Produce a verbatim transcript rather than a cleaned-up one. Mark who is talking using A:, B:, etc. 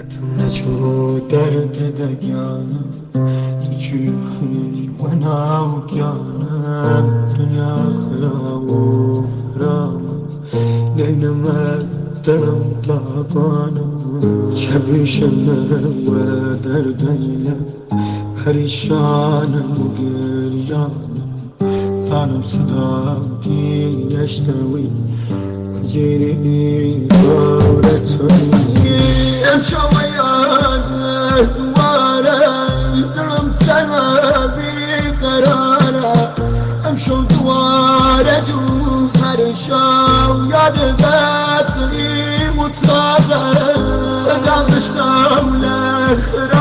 A: تو نجو درد دگانم چیخی و ناوکانم دنیا خراب و رامم لینم دلم تاقانم شبیشم و دردینم پریشانم و گریانم زانم صداقی نشنوی جيني دورتني امشوا يا دوارا درم سما في قرارا امشوا دوارا جوهر شاو ياد ذاتني متازا فقام مشتاو لاخرا